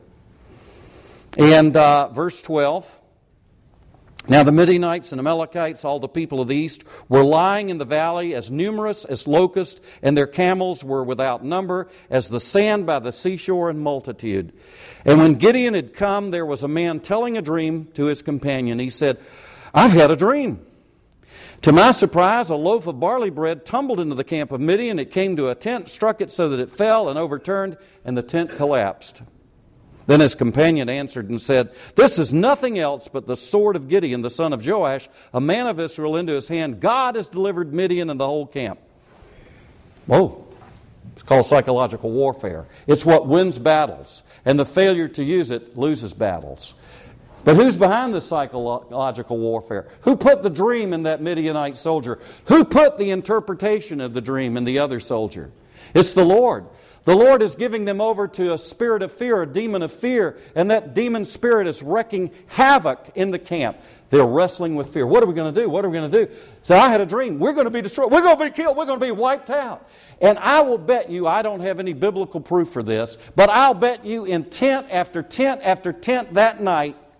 And verse 12. "Now the Midianites and Amalekites, all the people of the east, were lying in the valley as numerous as locusts, and their camels were without number as the sand by the seashore in multitude. And when Gideon had come, there was a man telling a dream to his companion. He said, 'I've had a dream. To my surprise, a loaf of barley bread tumbled into the camp of Midian. It came to a tent, struck it so that it fell and overturned, and the tent collapsed.' Then his companion answered and said, 'This is nothing else but the sword of Gideon, the son of Joash, a man of Israel, into his hand. God has delivered Midian and the whole camp.'" Whoa. It's called psychological warfare. It's what wins battles, and the failure to use it loses battles. But who's behind the psychological warfare? Who put the dream in that Midianite soldier? Who put the interpretation of the dream in the other soldier? It's the Lord. The Lord is giving them over to a spirit of fear, a demon of fear, and that demon spirit is wreaking havoc in the camp. They're wrestling with fear. What are we going to do? What are we going to do? So I had a dream. We're going to be destroyed. We're going to be killed. We're going to be wiped out. And I will bet you, I don't have any biblical proof for this, but I'll bet you in tent after tent after tent that night,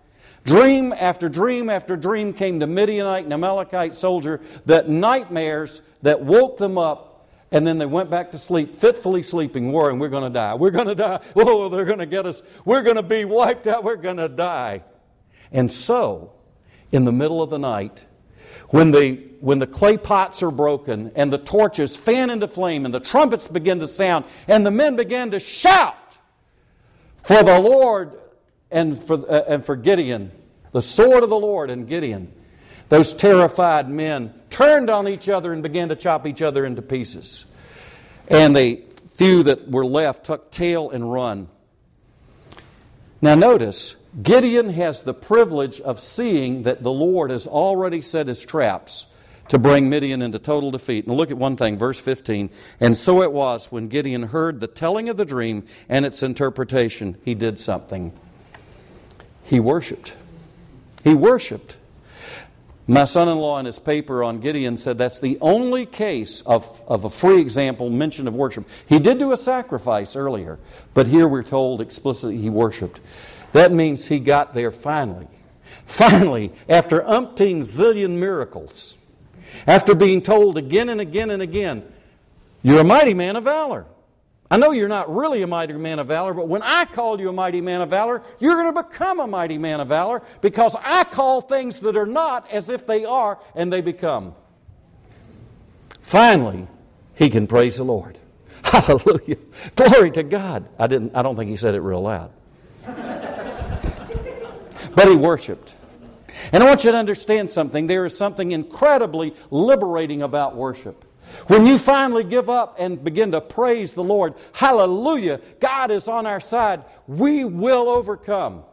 Dream after dream after dream came to Midianite and Amalekite soldier, that nightmares that woke them up, and then they went back to sleep, fitfully sleeping, worrying, we're going to die. We're going to die. Oh, they're going to get us. We're going to be wiped out. We're going to die. And so, in the middle of the night, when the clay pots are broken and the torches fan into flame and the trumpets begin to sound and the men began to shout for the Lord and for Gideon, the sword of the Lord and Gideon, those terrified men turned on each other and began to chop each other into pieces. And the few that were left took tail and run. Now notice, Gideon has the privilege of seeing that the Lord has already set his traps to bring Midian into total defeat. And look at one thing, verse 15. And so it was, when Gideon heard the telling of the dream and its interpretation, he did something. He worshiped. He worshiped. My son-in-law in his paper on Gideon said that's the only case of a free example mention of worship. He did do a sacrifice earlier, but here we're told explicitly he worshiped. That means he got there finally. Finally, after umpteen zillion miracles, after being told again and again and again, you're a mighty man of valor. I know you're not really a mighty man of valor, but when I call you a mighty man of valor, you're going to become a mighty man of valor, because I call things that are not as if they are, and they become. Finally, he can praise the Lord. Hallelujah. Glory to God. I don't think he said it real loud. But he worshiped. And I want you to understand something. There is something incredibly liberating about worship. When you finally give up and begin to praise the Lord, hallelujah, God is on our side. We will overcome.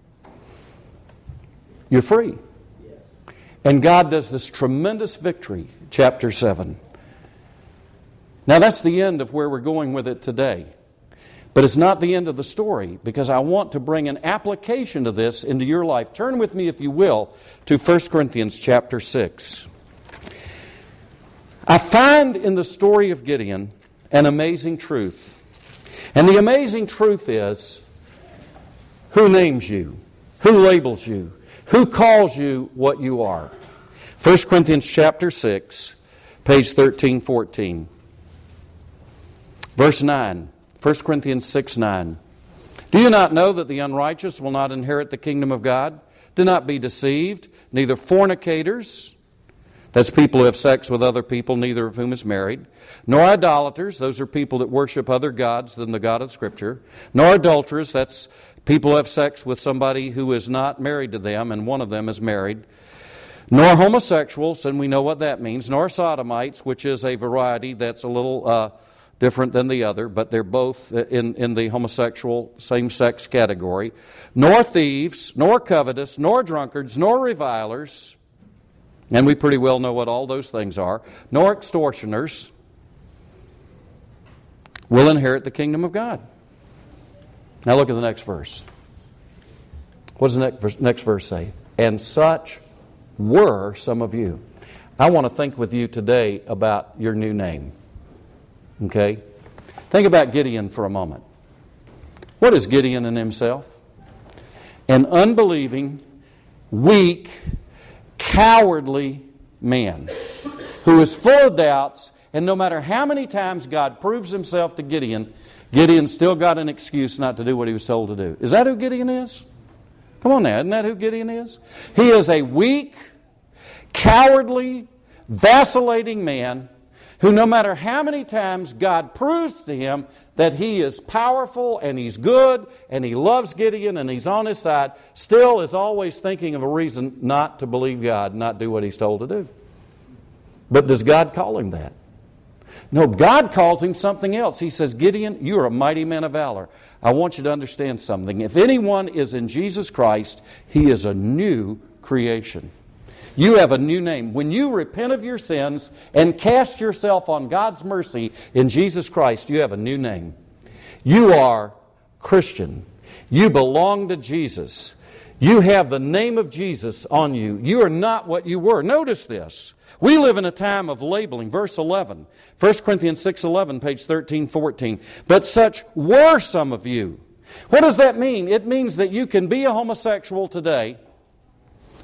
You're free. And God does this tremendous victory, chapter 7. Now that's the end of where we're going with it today. But it's not the end of the story, because I want to bring an application to this into your life. Turn with me, if you will, to 1 Corinthians chapter 6. I find in the story of Gideon an amazing truth. And the amazing truth is, who names you? Who labels you? Who calls you what you are? 1 Corinthians chapter 6, page 1314. Verse 9. 1 Corinthians 6:9. Do you not know that the unrighteous will not inherit the kingdom of God? Do not be deceived, neither fornicators, that's people who have sex with other people, neither of whom is married, nor idolaters, those are people that worship other gods than the God of Scripture, nor adulterers, that's people who have sex with somebody who is not married to them, and one of them is married, nor homosexuals, and we know what that means, nor sodomites, which is a variety that's a little different than the other, but they're both in the homosexual same-sex category, nor thieves, nor covetous, nor drunkards, nor revilers, and we pretty well know what all those things are, nor extortioners will inherit the kingdom of God. Now look at the next verse. What does the next verse say? And such were some of you. I want to think with you today about your new name. Okay? Think about Gideon for a moment. What is Gideon in himself? An unbelieving, weak, cowardly man who is full of doubts, and no matter how many times God proves himself to Gideon, Gideon still got an excuse not to do what he was told to do. Is that who Gideon is? Come on now, isn't that who Gideon is? He is a weak, cowardly, vacillating man who, no matter how many times God proves to him that he is powerful and he's good and he loves Gideon and he's on his side, still is always thinking of a reason not to believe God, not do what he's told to do. But does God call him that? No, God calls him something else. He says, Gideon, you are a mighty man of valor. I want you to understand something. If anyone is in Jesus Christ, he is a new creation. You have a new name. When you repent of your sins and cast yourself on God's mercy in Jesus Christ, you have a new name. You are Christian. You belong to Jesus. You have the name of Jesus on you. You are not what you were. Notice this. We live in a time of labeling. Verse 11. 1 Corinthians 6:11, page 1314. But such were some of you. What does that mean? It means that you can be a homosexual today,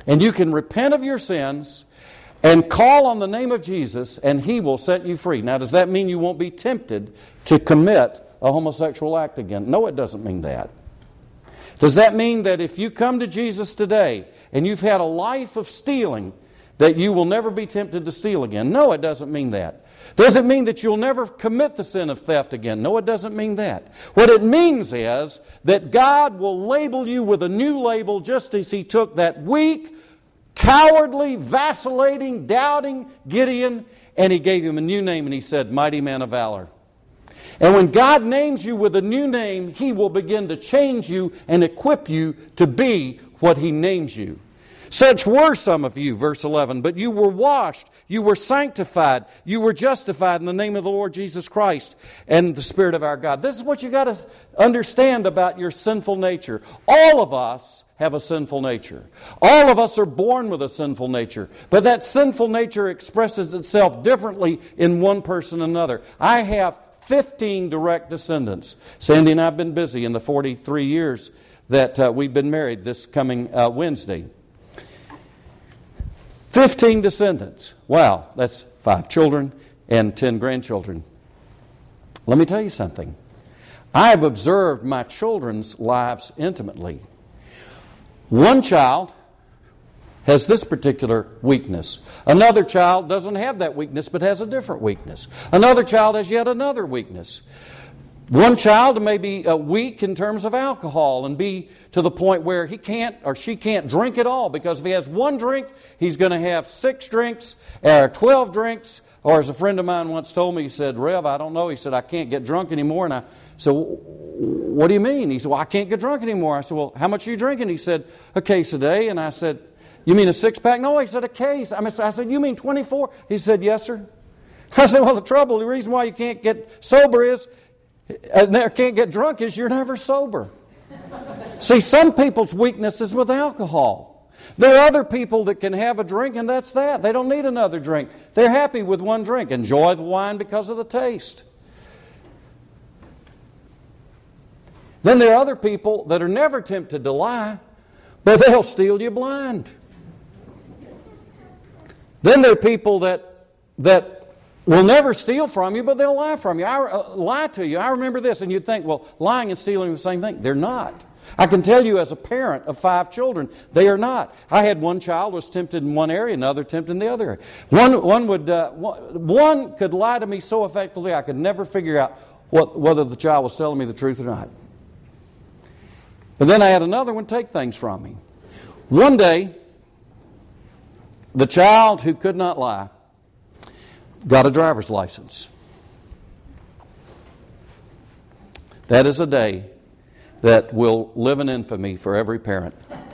And you can repent of your sins and call on the name of Jesus, and He will set you free. Now, does that mean you won't be tempted to commit a homosexual act again? No, it doesn't mean that. Does that mean that if you come to Jesus today and you've had a life of stealing, that you will never be tempted to steal again? No, it doesn't mean that. Does it mean that you'll never commit the sin of theft again? No, it doesn't mean that. What it means is that God will label you with a new label, just as He took that weak, cowardly, vacillating, doubting Gideon, and He gave him a new name, and He said, Mighty Man of Valor. And when God names you with a new name, He will begin to change you and equip you to be what He names you. Such were some of you, verse 11, but you were washed, you were sanctified, you were justified in the name of the Lord Jesus Christ and the Spirit of our God. This is what you got to understand about your sinful nature. All of us have a sinful nature. All of us are born with a sinful nature. But that sinful nature expresses itself differently in one person and another. I have 15 direct descendants. Sandy and I have been busy in the 43 years that we've been married this coming Wednesday. 15 descendants. Wow, that's 5 children and 10 grandchildren. Let me tell you something. I have observed my children's lives intimately. One child has this particular weakness. Another child doesn't have that weakness but has a different weakness. Another child has yet another weakness. One child may be weak in terms of alcohol and be to the point where he can't or she can't drink at all, because if he has one drink, he's going to have 6 drinks or 12 drinks. Or as a friend of mine once told me, he said, Rev, I don't know. He said, I can't get drunk anymore. And I said, what do you mean? He said, well, I can't get drunk anymore. I said, well, how much are you drinking? He said, a case a day. And I said, you mean a 6-pack? No, he said, a case. I said, you mean 24? He said, yes, sir. I said, well, the reason why you can't get sober is, can't get drunk is you're never sober. See, some people's weakness is with alcohol. There are other people that can have a drink and that's that. They don't need another drink. They're happy with one drink. Enjoy the wine because of the taste. Then there are other people that are never tempted to lie, but they'll steal you blind. Then there are people that will never steal from you, but they'll lie from you. Lie to you. I remember this, and you'd think, well, lying and stealing are the same thing. They're not. I can tell you as a parent of 5 children, they are not. I had one child was tempted in one area, another tempted in the other area. One could lie to me so effectively I could never figure out whether the child was telling me the truth or not. But then I had another one take things from me. One day, the child who could not lie got a driver's license. That is a day that will live in infamy for every parent.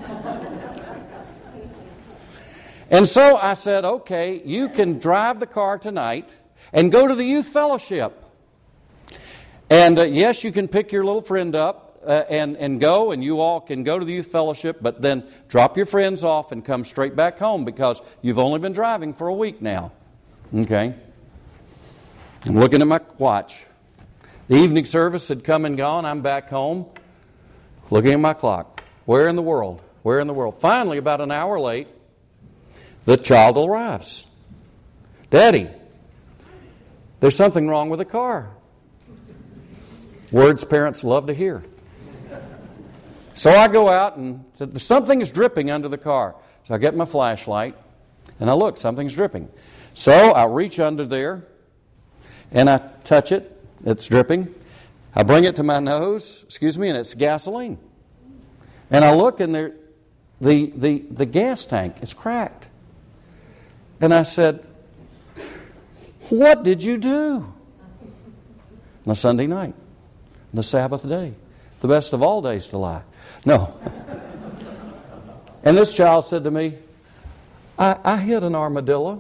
And so I said, okay, you can drive the car tonight and go to the youth fellowship. And yes, you can pick your little friend up and go, and you all can go to the youth fellowship, but then drop your friends off and come straight back home because you've only been driving for a week now. Okay? I'm looking at my watch. The evening service had come and gone. I'm back home, looking at my clock. Where in the world? Where in the world? Finally, about an hour late, the child arrives. Daddy, there's something wrong with the car. Words parents love to hear. So I go out and said, something's dripping under the car. So I get my flashlight, and I look, something's dripping. So I reach under there, and I touch it. It's dripping. I bring it to my nose, and it's gasoline. And I look, and there, the gas tank is cracked. And I said, what did you do? On a Sunday night, on the Sabbath day, the best of all days to lie. No. And this child said to me, I hit an armadillo.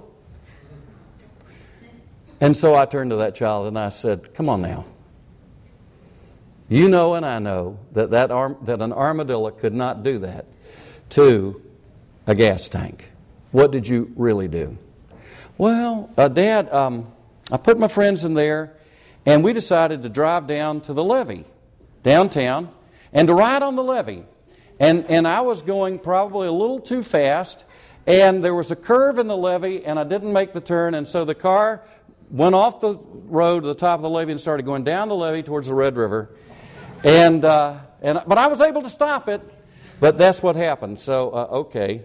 And so I turned to that child and I said, come on now. You know and I know that an armadillo could not do that to a gas tank. What did you really do? Well, Dad, I put my friends in there and we decided to drive down to the levee, downtown, and to ride on the levee. And I was going probably a little too fast, and there was a curve in the levee, and I didn't make the turn, and so the car went off the road to the top of the levee and started going down the levee towards the Red River. But I was able to stop it. But that's what happened. So, okay.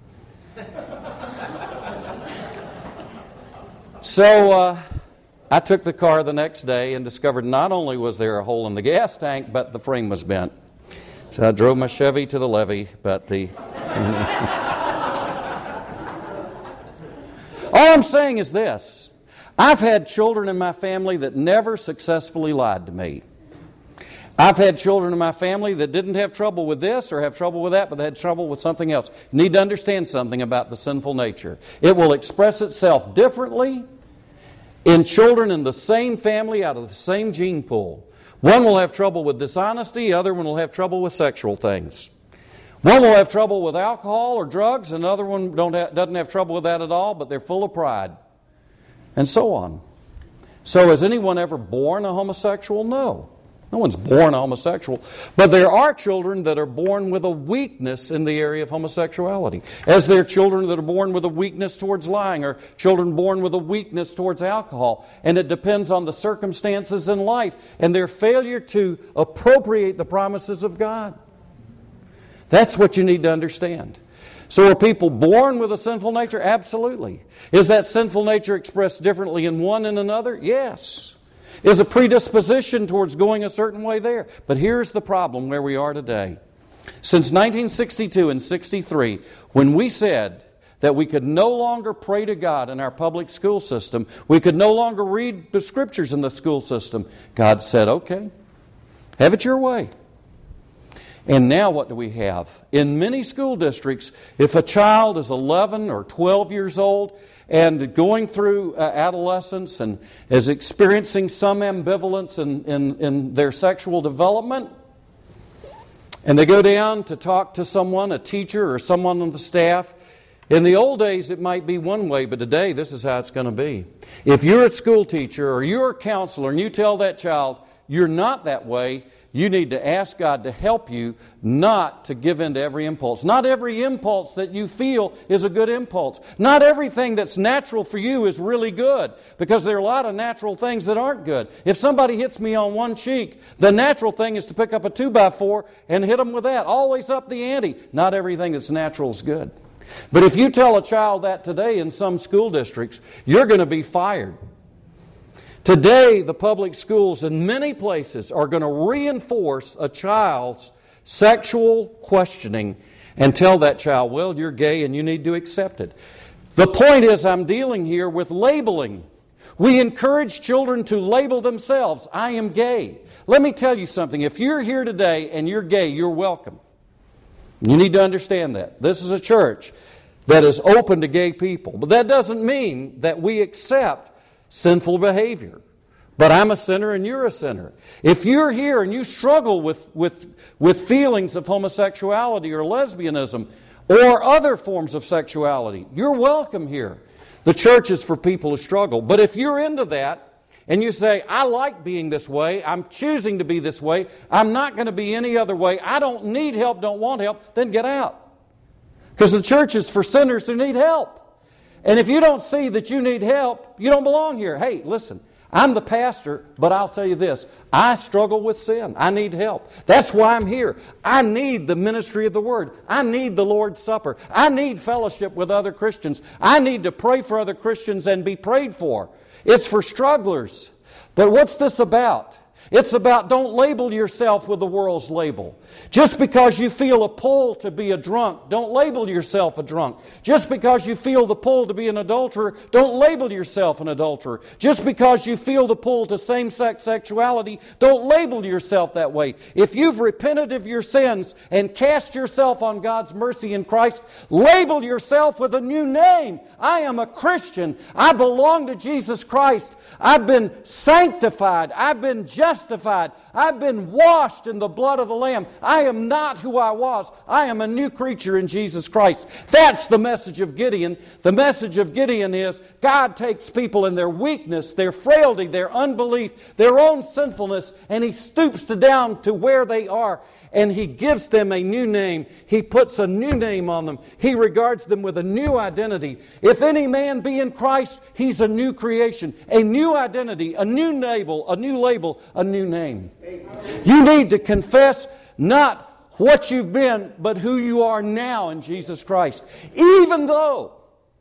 So I took the car the next day and discovered not only was there a hole in the gas tank, but the frame was bent. So I drove my Chevy to the levee, but all I'm saying is this. I've had children in my family that never successfully lied to me. I've had children in my family that didn't have trouble with this or have trouble with that, but they had trouble with something else. You need to understand something about the sinful nature. It will express itself differently in children in the same family out of the same gene pool. One will have trouble with dishonesty, the other one will have trouble with sexual things. One will have trouble with alcohol or drugs, and another one doesn't have trouble with that at all, but they're full of pride. And so on. So is anyone ever born a homosexual? No. No one's born a homosexual. But there are children that are born with a weakness in the area of homosexuality. As there are children that are born with a weakness towards lying, or children born with a weakness towards alcohol. And it depends on the circumstances in life and their failure to appropriate the promises of God. That's what you need to understand. So are people born with a sinful nature? Absolutely. Is that sinful nature expressed differently in one and another? Yes. Is a predisposition towards going a certain way there. But here's the problem where we are today. Since 1962 and 63, when we said that we could no longer pray to God in our public school system, we could no longer read the Scriptures in the school system, God said, okay, have it your way. And now what do we have? In many school districts, if a child is 11 or 12 years old and going through adolescence and is experiencing some ambivalence in their sexual development, and they go down to talk to someone, a teacher or someone on the staff, in the old days it might be one way, but today this is how it's going to be. If you're a school teacher or you're a counselor and you tell that child you're not that way, you need to ask God to help you not to give in to every impulse. Not every impulse that you feel is a good impulse. Not everything that's natural for you is really good, because there are a lot of natural things that aren't good. If somebody hits me on one cheek, the natural thing is to pick up a 2x4 and hit them with that. Always up the ante. Not everything that's natural is good. But if you tell a child that today in some school districts, you're going to be fired. Today, the public schools in many places are going to reinforce a child's sexual questioning and tell that child, well, you're gay and you need to accept it. The point is, I'm dealing here with labeling. We encourage children to label themselves. I am gay. Let me tell you something. If you're here today and you're gay, you're welcome. You need to understand that. This is a church that is open to gay people. But that doesn't mean that we accept sinful behavior. But I'm a sinner and you're a sinner. If you're here and you struggle with feelings of homosexuality or lesbianism or other forms of sexuality, you're welcome here. The church is for people who struggle. But if you're into that and you say, I like being this way, I'm choosing to be this way, I'm not going to be any other way, I don't need help, don't want help, then get out. Because the church is for sinners who need help. And if you don't see that you need help, you don't belong here. Hey, listen, I'm the pastor, but I'll tell you this. I struggle with sin. I need help. That's why I'm here. I need the ministry of the Word. I need the Lord's Supper. I need fellowship with other Christians. I need to pray for other Christians and be prayed for. It's for strugglers. But what's this about? It's about don't label yourself with the world's label. Just because you feel a pull to be a drunk, don't label yourself a drunk. Just because you feel the pull to be an adulterer, don't label yourself an adulterer. Just because you feel the pull to same-sex sexuality, don't label yourself that way. If you've repented of your sins and cast yourself on God's mercy in Christ, label yourself with a new name. I am a Christian. I belong to Jesus Christ. I've been sanctified. I've been justified. justified. I've been washed in the blood of the Lamb. I am not who I was. I am a new creature in Jesus Christ. That's the message of Gideon. The message of Gideon is God takes people in their weakness, their frailty, their unbelief, their own sinfulness, and He stoops down to where they are. And He gives them a new name. He puts a new name on them. He regards them with a new identity. If any man be in Christ, he's a new creation, a new identity, a new label, a new name. Amen. You need to confess not what you've been, but who you are now in Jesus Christ. Even though,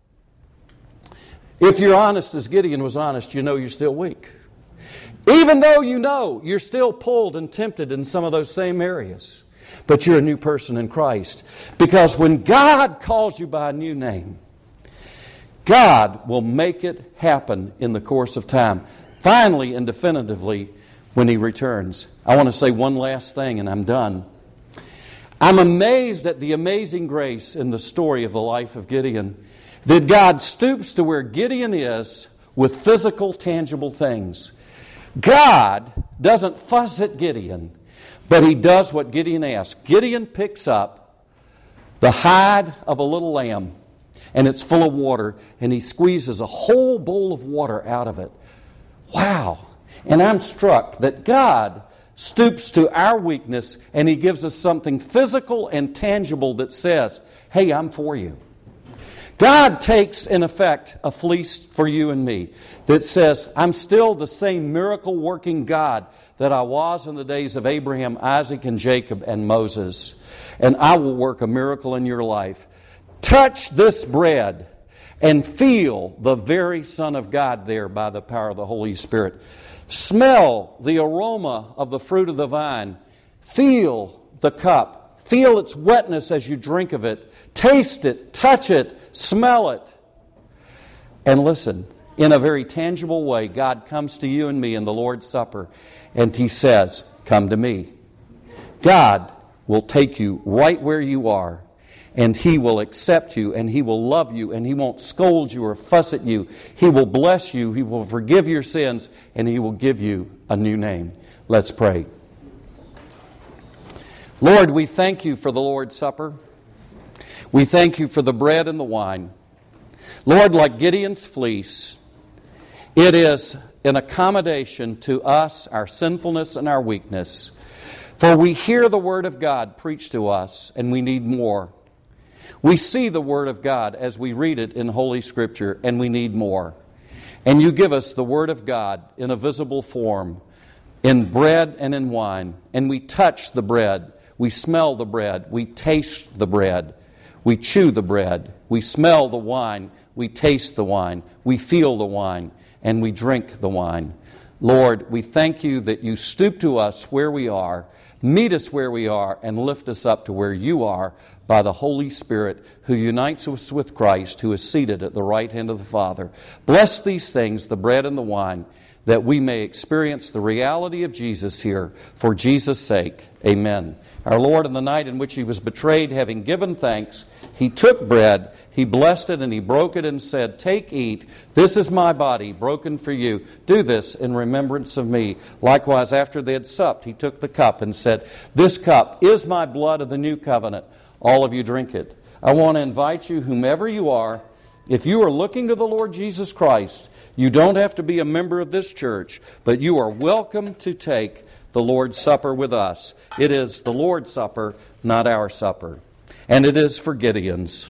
if you're honest as Gideon was honest, you know you're still weak. Even though you know you're still pulled and tempted in some of those same areas. But you're a new person in Christ. Because when God calls you by a new name, God will make it happen in the course of time. Finally and definitively when He returns. I want to say one last thing and I'm done. I'm amazed at the amazing grace in the story of the life of Gideon. That God stoops to where Gideon is with physical, tangible things. God doesn't fuss at Gideon, but He does what Gideon asks. Gideon picks up the hide of a little lamb, and it's full of water, and he squeezes a whole bowl of water out of it. Wow! And I'm struck that God stoops to our weakness, and He gives us something physical and tangible that says, hey, I'm for you. God takes, in effect, a fleece for you and me that says, I'm still the same miracle-working God that I was in the days of Abraham, Isaac, and Jacob, and Moses. And I will work a miracle in your life. Touch this bread and feel the very Son of God there by the power of the Holy Spirit. Smell the aroma of the fruit of the vine. Feel the cup. Feel its wetness as you drink of it. Taste it, touch it, smell it. And listen, in a very tangible way, God comes to you and me in the Lord's Supper, and He says, come to me. God will take you right where you are, and He will accept you, and He will love you, and He won't scold you or fuss at you. He will bless you, He will forgive your sins, and He will give you a new name. Let's pray. Lord, we thank You for the Lord's Supper. We thank You for the bread and the wine. Lord, like Gideon's fleece, it is an accommodation to us, our sinfulness and our weakness. For we hear the Word of God preached to us, and we need more. We see the Word of God as we read it in Holy Scripture, and we need more. And You give us the Word of God in a visible form, in bread and in wine. And we touch the bread, we smell the bread, we taste the bread. We chew the bread, we smell the wine, we taste the wine, we feel the wine, and we drink the wine. Lord, we thank You that You stoop to us where we are, meet us where we are, and lift us up to where You are by the Holy Spirit who unites us with Christ, who is seated at the right hand of the Father. Bless these things, the bread and the wine, that we may experience the reality of Jesus here for Jesus' sake. Amen. Our Lord, in the night in which He was betrayed, having given thanks, He took bread, He blessed it, and He broke it and said, take, eat. This is my body, broken for you. Do this in remembrance of me. Likewise, after they had supped, He took the cup and said, this cup is my blood of the new covenant. All of you drink it. I want to invite you, whomever you are, if you are looking to the Lord Jesus Christ, you don't have to be a member of this church, but you are welcome to take the Lord's Supper with us. It is the Lord's Supper, not our supper. And it is for Gideon's.